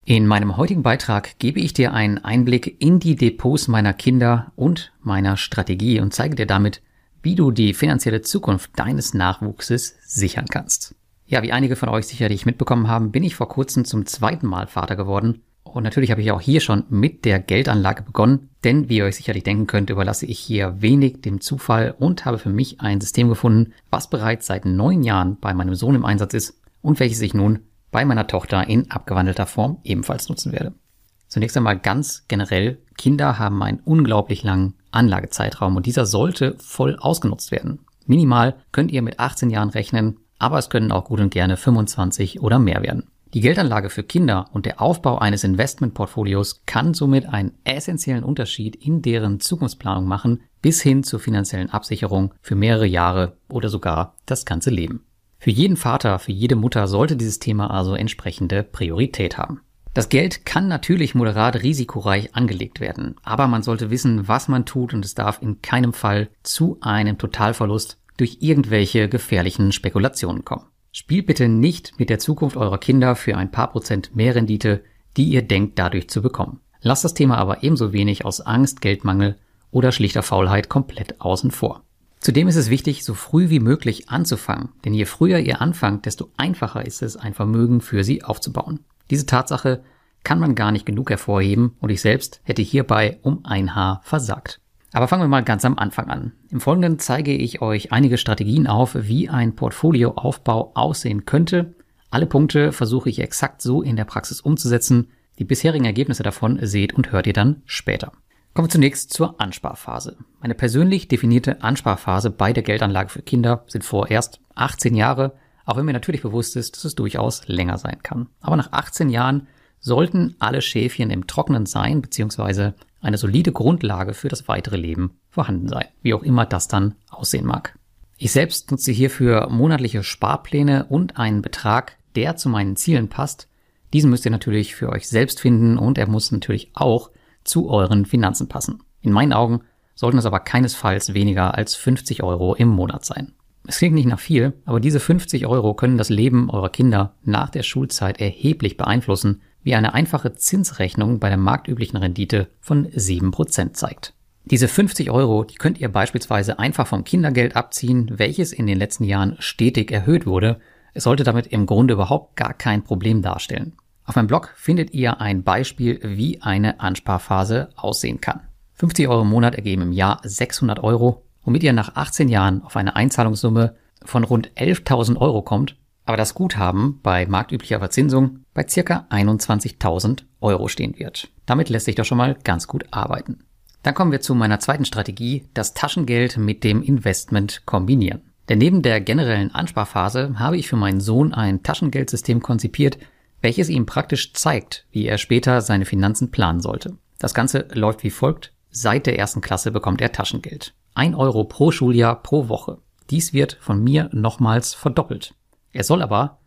In meinem heutigen Beitrag gebe ich dir einen Einblick in die Depots meiner Kinder und meiner Strategie und zeige dir damit, wie du die finanzielle Zukunft deines Nachwuchses sichern kannst. Ja, wie einige von euch sicherlich mitbekommen haben, bin ich vor kurzem zum zweiten Mal Vater geworden. Und natürlich habe ich auch hier schon mit der Geldanlage begonnen, denn wie ihr euch sicherlich denken könnt, überlasse ich hier wenig dem Zufall und habe für mich ein System gefunden, was bereits seit 9 Jahren bei meinem Sohn im Einsatz ist und welches ich nun bei meiner Tochter in abgewandelter Form ebenfalls nutzen werde. Zunächst einmal ganz generell, Kinder haben einen unglaublich langen Anlagezeitraum und dieser sollte voll ausgenutzt werden. Minimal könnt ihr mit 18 Jahren rechnen, aber es können auch gut und gerne 25 oder mehr werden. Die Geldanlage für Kinder und der Aufbau eines Investmentportfolios kann somit einen essentiellen Unterschied in deren Zukunftsplanung machen, bis hin zur finanziellen Absicherung für mehrere Jahre oder sogar das ganze Leben. Für jeden Vater, für jede Mutter sollte dieses Thema also entsprechende Priorität haben. Das Geld kann natürlich moderat risikoreich angelegt werden, aber man sollte wissen, was man tut und es darf in keinem Fall zu einem Totalverlust durch irgendwelche gefährlichen Spekulationen kommen. Spielt bitte nicht mit der Zukunft eurer Kinder für ein paar Prozent mehr Rendite, die ihr denkt dadurch zu bekommen. Lasst das Thema aber ebenso wenig aus Angst, Geldmangel oder schlichter Faulheit komplett außen vor. Zudem ist es wichtig, so früh wie möglich anzufangen, denn je früher ihr anfangt, desto einfacher ist es, ein Vermögen für sie aufzubauen. Diese Tatsache kann man gar nicht genug hervorheben und ich selbst hätte hierbei um ein Haar versagt. Aber fangen wir mal ganz am Anfang an. Im Folgenden zeige ich euch einige Strategien auf, wie ein Portfolioaufbau aussehen könnte. Alle Punkte versuche ich exakt so in der Praxis umzusetzen. Die bisherigen Ergebnisse davon seht und hört ihr dann später. Kommen wir zunächst zur Ansparphase. Meine persönlich definierte Ansparphase bei der Geldanlage für Kinder sind vorerst 18 Jahre, auch wenn mir natürlich bewusst ist, dass es durchaus länger sein kann. Aber nach 18 Jahren sollten alle Schäfchen im Trockenen sein, beziehungsweise eine solide Grundlage für das weitere Leben vorhanden sein, wie auch immer das dann aussehen mag. Ich selbst nutze hierfür monatliche Sparpläne und einen Betrag, der zu meinen Zielen passt. Diesen müsst ihr natürlich für euch selbst finden und er muss natürlich auch zu euren Finanzen passen. In meinen Augen sollten es aber keinesfalls weniger als 50 € im Monat sein. Es klingt nicht nach viel, aber diese 50 € können das Leben eurer Kinder nach der Schulzeit erheblich beeinflussen, wie eine einfache Zinsrechnung bei der marktüblichen Rendite von 7% zeigt. Diese 50 €, die könnt ihr beispielsweise einfach vom Kindergeld abziehen, welches in den letzten Jahren stetig erhöht wurde. Es sollte damit im Grunde überhaupt gar kein Problem darstellen. Auf meinem Blog findet ihr ein Beispiel, wie eine Ansparphase aussehen kann. 50 € im Monat ergeben im Jahr 600 €, womit ihr nach 18 Jahren auf eine Einzahlungssumme von rund 11.000 € kommt, aber das Guthaben bei marktüblicher Verzinsung bei ca. 21.000 € stehen wird. Damit lässt sich doch schon mal ganz gut arbeiten. Dann kommen wir zu meiner zweiten Strategie, das Taschengeld mit dem Investment kombinieren. Denn neben der generellen Ansparphase habe ich für meinen Sohn ein Taschengeldsystem konzipiert, welches ihm praktisch zeigt, wie er später seine Finanzen planen sollte. Das Ganze läuft wie folgt. Seit der 1. Klasse bekommt er Taschengeld. 1 € pro Schuljahr pro Woche. Dies wird von mir nochmals verdoppelt. Er soll aber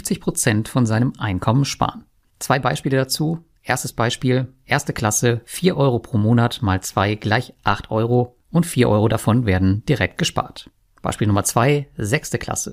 50% von seinem Einkommen sparen. 2 Beispiele dazu. Erstes Beispiel, 1. Klasse, 4 € pro Monat mal 2 gleich 8 € und 4 € davon werden direkt gespart. Beispiel Nummer 2, 6. Klasse.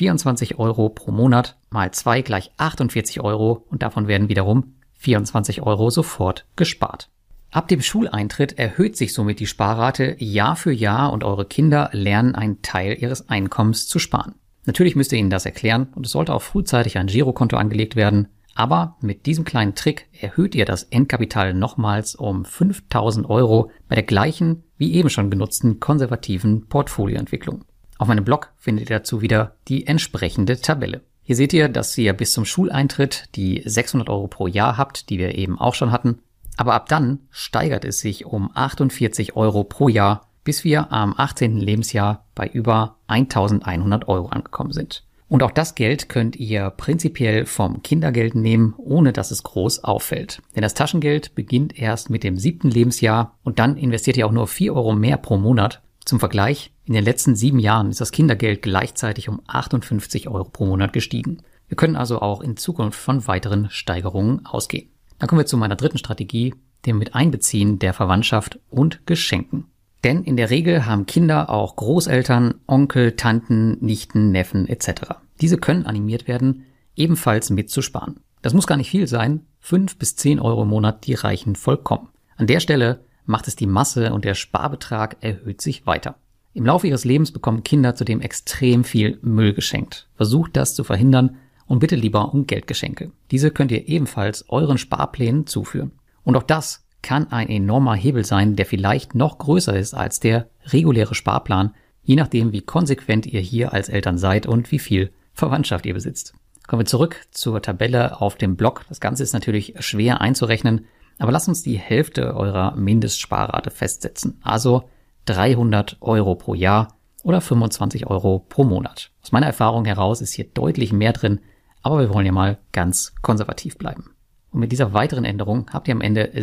24 € pro Monat mal 2 gleich 48 € und davon werden wiederum 24 € sofort gespart. Ab dem Schuleintritt erhöht sich somit die Sparrate Jahr für Jahr und eure Kinder lernen einen Teil ihres Einkommens zu sparen. Natürlich müsst ihr ihnen das erklären und es sollte auch frühzeitig ein Girokonto angelegt werden, aber mit diesem kleinen Trick erhöht ihr das Endkapital nochmals um 5.000 € bei der gleichen, wie eben schon genutzten, konservativen Portfolioentwicklung. Auf meinem Blog findet ihr dazu wieder die entsprechende Tabelle. Hier seht ihr, dass ihr bis zum Schuleintritt die 600 € pro Jahr habt, die wir eben auch schon hatten. Aber ab dann steigert es sich um 48 € pro Jahr, bis wir am 18. Lebensjahr bei über 1.100 € angekommen sind. Und auch das Geld könnt ihr prinzipiell vom Kindergeld nehmen, ohne dass es groß auffällt. Denn das Taschengeld beginnt erst mit dem 7. Lebensjahr und dann investiert ihr auch nur 4 € mehr pro Monat. Zum Vergleich, in den letzten 7 Jahren ist das Kindergeld gleichzeitig um 58 € pro Monat gestiegen. Wir können also auch in Zukunft von weiteren Steigerungen ausgehen. Dann kommen wir zu meiner dritten Strategie, dem Miteinbeziehen der Verwandtschaft und Geschenken. Denn in der Regel haben Kinder auch Großeltern, Onkel, Tanten, Nichten, Neffen etc. Diese können animiert werden, ebenfalls mitzusparen. Das muss gar nicht viel sein, 5 bis 10 Euro im Monat, die reichen vollkommen. An der Stelle macht es die Masse und der Sparbetrag erhöht sich weiter. Im Laufe ihres Lebens bekommen Kinder zudem extrem viel Müll geschenkt. Versucht das zu verhindern und bitte lieber um Geldgeschenke. Diese könnt ihr ebenfalls euren Sparplänen zuführen. Und auch das kann ein enormer Hebel sein, der vielleicht noch größer ist als der reguläre Sparplan, je nachdem, wie konsequent ihr hier als Eltern seid und wie viel Verwandtschaft ihr besitzt. Kommen wir zurück zur Tabelle auf dem Blog. Das Ganze ist natürlich schwer einzurechnen, aber lasst uns die Hälfte eurer Mindestsparrate festsetzen. Also 300 Euro pro Jahr oder 25 Euro pro Monat. Aus meiner Erfahrung heraus ist hier deutlich mehr drin, aber wir wollen ja mal ganz konservativ bleiben. Und mit dieser weiteren Änderung habt ihr am Ende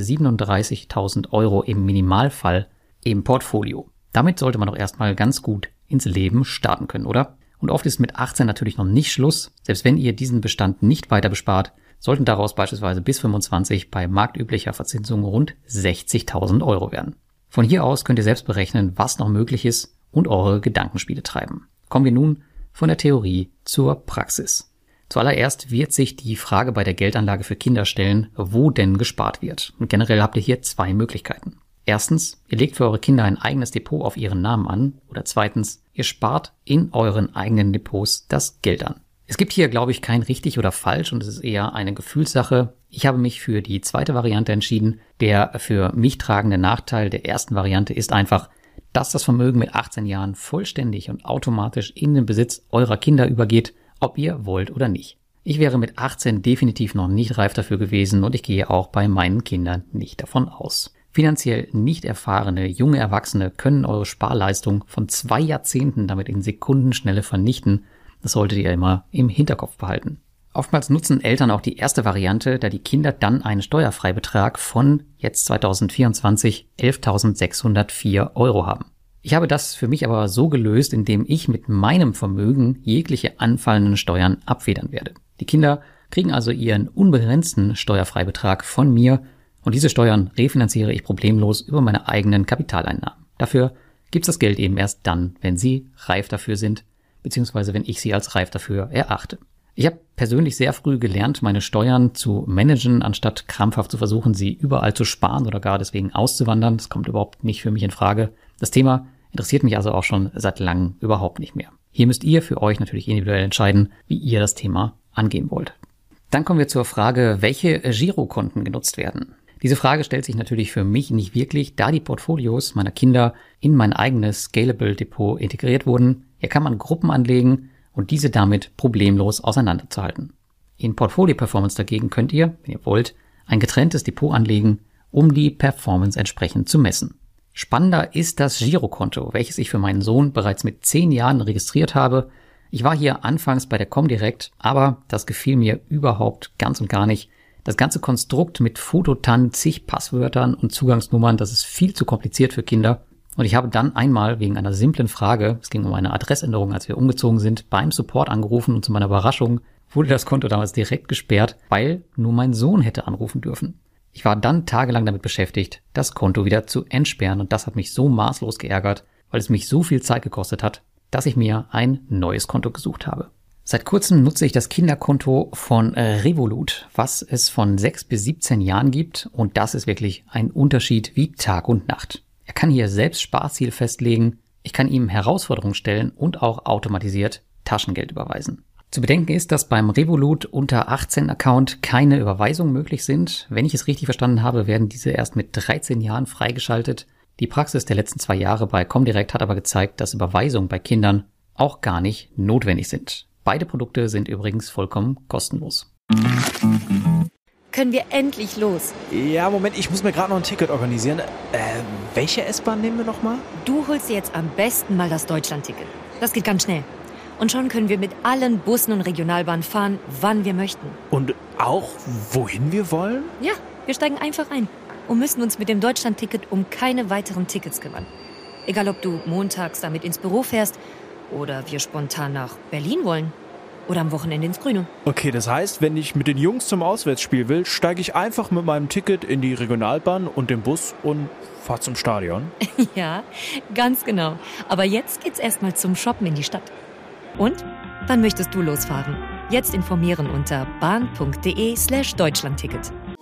37.000 Euro im Minimalfall im Portfolio. Damit sollte man doch erstmal ganz gut ins Leben starten können, oder? Und oft ist mit 18 natürlich noch nicht Schluss. Selbst wenn ihr diesen Bestand nicht weiter bespart, sollten daraus beispielsweise bis 25 bei marktüblicher Verzinsung rund 60.000 Euro werden. Von hier aus könnt ihr selbst berechnen, was noch möglich ist und eure Gedankenspiele treiben. Kommen wir nun von der Theorie zur Praxis. Zuallererst wird sich die Frage bei der Geldanlage für Kinder stellen, wo denn gespart wird. Und generell habt ihr hier zwei Möglichkeiten. Erstens, ihr legt für eure Kinder ein eigenes Depot auf ihren Namen an. Oder zweitens, ihr spart in euren eigenen Depots das Geld an. Es gibt hier, glaube ich, kein richtig oder falsch und es ist eher eine Gefühlssache. Ich habe mich für die zweite Variante entschieden. Der für mich tragende Nachteil der ersten Variante ist einfach, dass das Vermögen mit 18 Jahren vollständig und automatisch in den Besitz eurer Kinder übergeht, ob ihr wollt oder nicht. Ich wäre mit 18 definitiv noch nicht reif dafür gewesen und ich gehe auch bei meinen Kindern nicht davon aus. Finanziell nicht erfahrene junge Erwachsene können eure Sparleistung von 2 Jahrzehnten damit in Sekundenschnelle vernichten. Das solltet ihr immer im Hinterkopf behalten. Oftmals nutzen Eltern auch die erste Variante, da die Kinder dann einen Steuerfreibetrag von jetzt 2024 11.604 Euro haben. Ich habe das für mich aber so gelöst, indem ich mit meinem Vermögen jegliche anfallenden Steuern abfedern werde. Die Kinder kriegen also ihren unbegrenzten Steuerfreibetrag von mir und diese Steuern refinanziere ich problemlos über meine eigenen Kapitaleinnahmen. Dafür gibt's das Geld eben erst dann, wenn sie reif dafür sind, beziehungsweise wenn ich sie als reif dafür erachte. Ich habe persönlich sehr früh gelernt, meine Steuern zu managen, anstatt krampfhaft zu versuchen, sie überall zu sparen oder gar deswegen auszuwandern. Das kommt überhaupt nicht für mich in Frage. Das Thema interessiert mich also auch schon seit langem überhaupt nicht mehr. Hier müsst ihr für euch natürlich individuell entscheiden, wie ihr das Thema angehen wollt. Dann kommen wir zur Frage, welche Girokonten genutzt werden. Diese Frage stellt sich natürlich für mich nicht wirklich, da die Portfolios meiner Kinder in mein eigenes Scalable Depot integriert wurden. Hier kann man Gruppen anlegen und diese damit problemlos auseinanderzuhalten. In Portfolio Performance dagegen könnt ihr, wenn ihr wollt, ein getrenntes Depot anlegen, um die Performance entsprechend zu messen. Spannender ist das Girokonto, welches ich für meinen Sohn bereits mit 10 Jahren registriert habe. Ich war hier anfangs bei der Comdirect, aber das gefiel mir überhaupt ganz und gar nicht. Das ganze Konstrukt mit Fototan, zig Passwörtern und Zugangsnummern, das ist viel zu kompliziert für Kinder. Und ich habe dann einmal wegen einer simplen Frage, es ging um eine Adressänderung, als wir umgezogen sind, beim Support angerufen und zu meiner Überraschung wurde das Konto damals direkt gesperrt, weil nur mein Sohn hätte anrufen dürfen. Ich war dann tagelang damit beschäftigt, das Konto wieder zu entsperren und das hat mich so maßlos geärgert, weil es mich so viel Zeit gekostet hat, dass ich mir ein neues Konto gesucht habe. Seit kurzem nutze ich das Kinderkonto von Revolut, was es von 6 bis 17 Jahren gibt und das ist wirklich ein Unterschied wie Tag und Nacht. Er kann hier selbst Sparziel festlegen, ich kann ihm Herausforderungen stellen und auch automatisiert Taschengeld überweisen. Zu bedenken ist, dass beim Revolut unter 18 Account keine Überweisungen möglich sind. Wenn ich es richtig verstanden habe, werden diese erst mit 13 Jahren freigeschaltet. Die Praxis der letzten 2 Jahre bei Comdirect hat aber gezeigt, dass Überweisungen bei Kindern auch gar nicht notwendig sind. Beide Produkte sind übrigens vollkommen kostenlos. Können wir endlich los? Ja, Moment, ich muss mir gerade noch ein Ticket organisieren. Welche S-Bahn nehmen wir nochmal? Du holst dir jetzt am besten mal das Deutschland-Ticket. Das geht ganz schnell. Und schon können wir mit allen Bussen und Regionalbahnen fahren, wann wir möchten. Und auch, wohin wir wollen? Ja, wir steigen einfach ein und müssen uns mit dem Deutschland-Ticket um keine weiteren Tickets kümmern. Egal, ob du montags damit ins Büro fährst oder wir spontan nach Berlin wollen oder am Wochenende ins Grüne. Okay, das heißt, wenn ich mit den Jungs zum Auswärtsspiel will, steige ich einfach mit meinem Ticket in die Regionalbahn und den Bus und fahre zum Stadion? Ja, ganz genau. Aber jetzt geht's erstmal zum Shoppen in die Stadt. Und? Wann möchtest du losfahren? Jetzt informieren unter bahn.de/Deutschlandticket.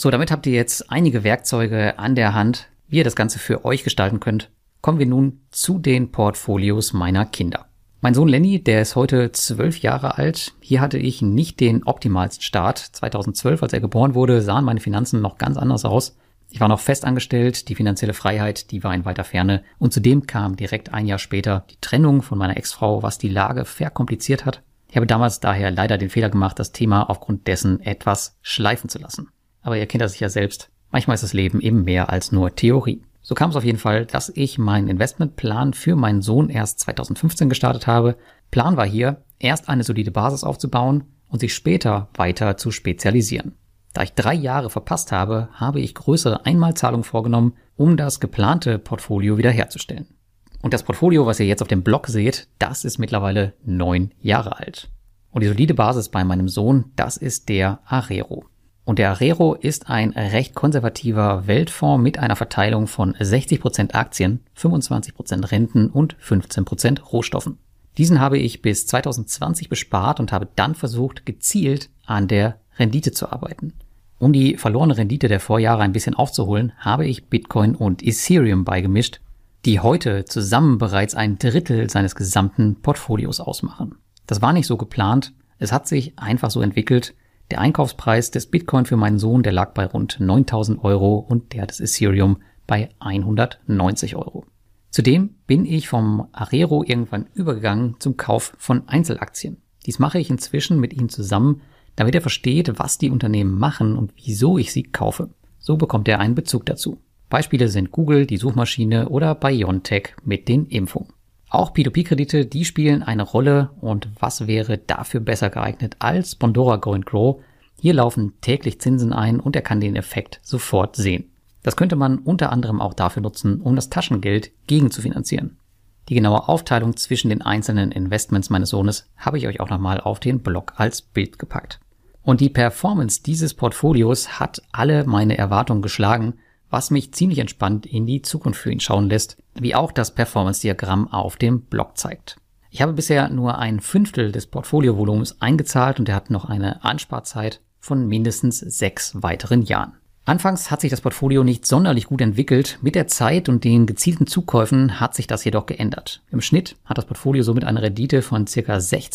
So, damit habt ihr jetzt einige Werkzeuge an der Hand, wie ihr das Ganze für euch gestalten könnt. Kommen wir nun zu den Portfolios meiner Kinder. Mein Sohn Lenny, der ist heute 12 Jahre alt. Hier hatte ich nicht den optimalsten Start. 2012, als er geboren wurde, sahen meine Finanzen noch ganz anders aus. Ich war noch fest angestellt, die finanzielle Freiheit, die war in weiter Ferne. Und zudem kam direkt ein Jahr später die Trennung von meiner Ex-Frau, was die Lage verkompliziert hat. Ich habe damals daher leider den Fehler gemacht, das Thema aufgrund dessen etwas schleifen zu lassen. Aber ihr kennt das sicher selbst. Manchmal ist das Leben eben mehr als nur Theorie. So kam es auf jeden Fall, dass ich meinen Investmentplan für meinen Sohn erst 2015 gestartet habe. Plan war hier, erst eine solide Basis aufzubauen und sich später weiter zu spezialisieren. Da ich 3 Jahre verpasst habe, habe ich größere Einmalzahlungen vorgenommen, um das geplante Portfolio wiederherzustellen. Und das Portfolio, was ihr jetzt auf dem Blog seht, das ist mittlerweile 9 Jahre alt. Und die solide Basis bei meinem Sohn, das ist der Arero. Und der Arero ist ein recht konservativer Weltfonds mit einer Verteilung von 60% Aktien, 25% Renten und 15% Rohstoffen. Diesen habe ich bis 2020 bespart und habe dann versucht, gezielt an der Rendite zu arbeiten. Um die verlorene Rendite der Vorjahre ein bisschen aufzuholen, habe ich Bitcoin und Ethereum beigemischt, die heute zusammen bereits 1/3 seines gesamten Portfolios ausmachen. Das war nicht so geplant, es hat sich einfach so entwickelt. Der Einkaufspreis des Bitcoin für meinen Sohn, der lag bei rund 9.000 € und der des Ethereum bei 190 €. Zudem bin ich vom Arero irgendwann übergegangen zum Kauf von Einzelaktien. Dies mache ich inzwischen mit ihm zusammen, damit er versteht, was die Unternehmen machen und wieso ich sie kaufe. So bekommt er einen Bezug dazu. Beispiele sind Google, die Suchmaschine oder BioNTech mit den Impfungen. Auch P2P-Kredite, die spielen eine Rolle und was wäre dafür besser geeignet als Bondora Go & Grow? Hier laufen täglich Zinsen ein und er kann den Effekt sofort sehen. Das könnte man unter anderem auch dafür nutzen, um das Taschengeld gegenzufinanzieren. Die genaue Aufteilung zwischen den einzelnen Investments meines Sohnes habe ich euch auch nochmal auf den Blog als Bild gepackt. Und die Performance dieses Portfolios hat alle meine Erwartungen geschlagen, was mich ziemlich entspannt in die Zukunft für ihn schauen lässt, wie auch das Performance-Diagramm auf dem Blog zeigt. Ich habe bisher nur 1/5 des Portfoliovolumens eingezahlt und er hat noch eine Ansparzeit von mindestens 6 weiteren Jahren. Anfangs hat sich das Portfolio nicht sonderlich gut entwickelt, mit der Zeit und den gezielten Zukäufen hat sich das jedoch geändert. Im Schnitt hat das Portfolio somit eine Rendite von ca.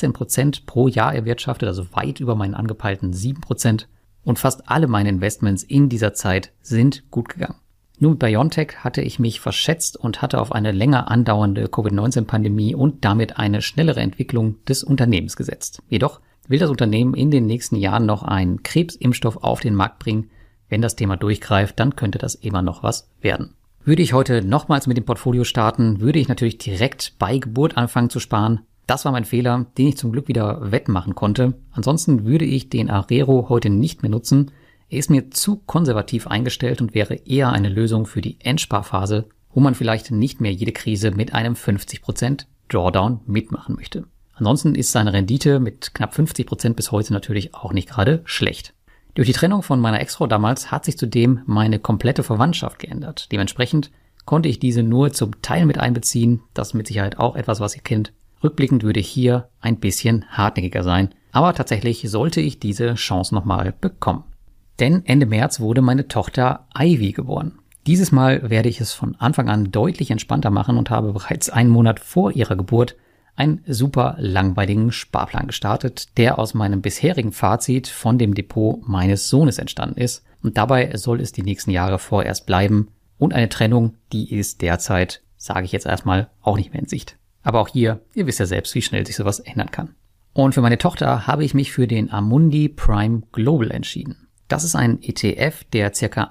16% pro Jahr erwirtschaftet, also weit über meinen angepeilten 7%. Und fast alle meine Investments in dieser Zeit sind gut gegangen. Nur mit BioNTech hatte ich mich verschätzt und hatte auf eine länger andauernde Covid-19-Pandemie und damit eine schnellere Entwicklung des Unternehmens gesetzt. Jedoch will das Unternehmen in den nächsten Jahren noch einen Krebsimpfstoff auf den Markt bringen. Wenn das Thema durchgreift, dann könnte das immer noch was werden. Würde ich heute nochmals mit dem Portfolio starten, würde ich natürlich direkt bei Geburt anfangen zu sparen. Das war mein Fehler, den ich zum Glück wieder wettmachen konnte. Ansonsten würde ich den Arero heute nicht mehr nutzen. Er ist mir zu konservativ eingestellt und wäre eher eine Lösung für die Endsparphase, wo man vielleicht nicht mehr jede Krise mit einem 50% Drawdown mitmachen möchte. Ansonsten ist seine Rendite mit knapp 50% bis heute natürlich auch nicht gerade schlecht. Durch die Trennung von meiner Ex-Frau damals hat sich zudem meine komplette Verwandtschaft geändert. Dementsprechend konnte ich diese nur zum Teil mit einbeziehen. Das ist mit Sicherheit auch etwas, was ihr kennt. Rückblickend würde ich hier ein bisschen hartnäckiger sein, aber tatsächlich sollte ich diese Chance nochmal bekommen. Denn Ende März wurde meine Tochter Ivy geboren. Dieses Mal werde ich es von Anfang an deutlich entspannter machen und habe bereits einen Monat vor ihrer Geburt einen super langweiligen Sparplan gestartet, der aus meinem bisherigen Fazit von dem Depot meines Sohnes entstanden ist. Und dabei soll es die nächsten Jahre vorerst bleiben. Und eine Trennung, die ist derzeit, sage ich jetzt erstmal, auch nicht mehr in Sicht. Aber auch hier, ihr wisst ja selbst, wie schnell sich sowas ändern kann. Und für meine Tochter habe ich mich für den Amundi Prime Global entschieden. Das ist ein ETF, der ca.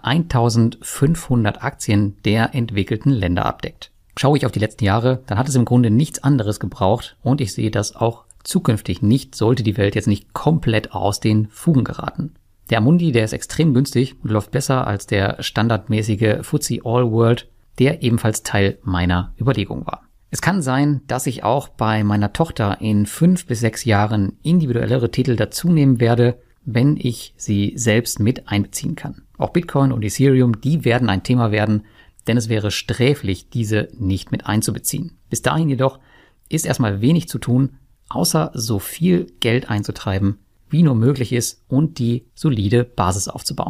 1500 Aktien der entwickelten Länder abdeckt. Schaue ich auf die letzten Jahre, dann hat es im Grunde nichts anderes gebraucht und ich sehe das auch zukünftig nicht, sollte die Welt jetzt nicht komplett aus den Fugen geraten. Der Amundi, der ist extrem günstig und läuft besser als der standardmäßige FTSE All World, der ebenfalls Teil meiner Überlegung war. Es kann sein, dass ich auch bei meiner Tochter in 5 bis 6 Jahren individuellere Titel dazunehmen werde, wenn ich sie selbst mit einbeziehen kann. Auch Bitcoin und Ethereum, die werden ein Thema werden, denn es wäre sträflich, diese nicht mit einzubeziehen. Bis dahin jedoch ist erstmal wenig zu tun, außer so viel Geld einzutreiben, wie nur möglich ist und die solide Basis aufzubauen.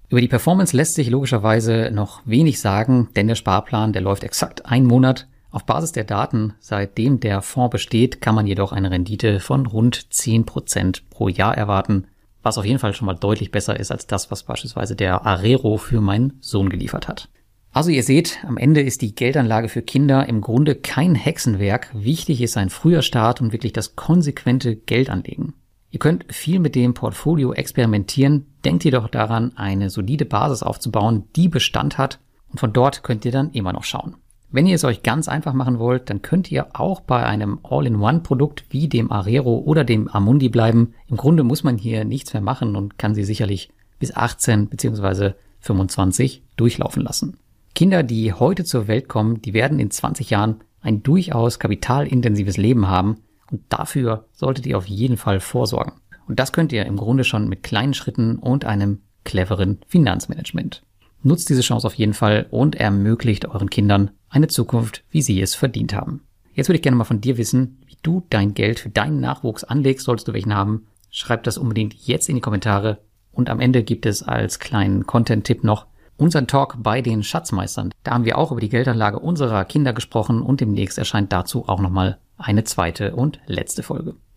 Über die Performance lässt sich logischerweise noch wenig sagen, denn der Sparplan, der läuft exakt 1 Monat. Auf Basis der Daten, seitdem der Fonds besteht, kann man jedoch eine Rendite von rund 10% pro Jahr erwarten, was auf jeden Fall schon mal deutlich besser ist als das, was beispielsweise der Arero für meinen Sohn geliefert hat. Also ihr seht, am Ende ist die Geldanlage für Kinder im Grunde kein Hexenwerk. Wichtig ist ein früher Start und wirklich das konsequente Geldanlegen. Ihr könnt viel mit dem Portfolio experimentieren, denkt jedoch daran, eine solide Basis aufzubauen, die Bestand hat, und von dort könnt ihr dann immer noch schauen. Wenn ihr es euch ganz einfach machen wollt, dann könnt ihr auch bei einem All-in-One-Produkt wie dem Arero oder dem Amundi bleiben. Im Grunde muss man hier nichts mehr machen und kann sie sicherlich bis 18 bzw. 25 durchlaufen lassen. Kinder, die heute zur Welt kommen, die werden in 20 Jahren ein durchaus kapitalintensives Leben haben. Und dafür solltet ihr auf jeden Fall vorsorgen. Und das könnt ihr im Grunde schon mit kleinen Schritten und einem cleveren Finanzmanagement. Nutzt diese Chance auf jeden Fall und ermöglicht euren Kindern eine Zukunft, wie sie es verdient haben. Jetzt würde ich gerne mal von dir wissen, wie du dein Geld für deinen Nachwuchs anlegst, solltest du welchen haben. Schreib das unbedingt jetzt in die Kommentare. Und am Ende gibt es als kleinen Content-Tipp noch unseren Talk bei den Schatzmeistern. Da haben wir auch über die Geldanlage unserer Kinder gesprochen und demnächst erscheint dazu auch nochmal eine zweite und letzte Folge.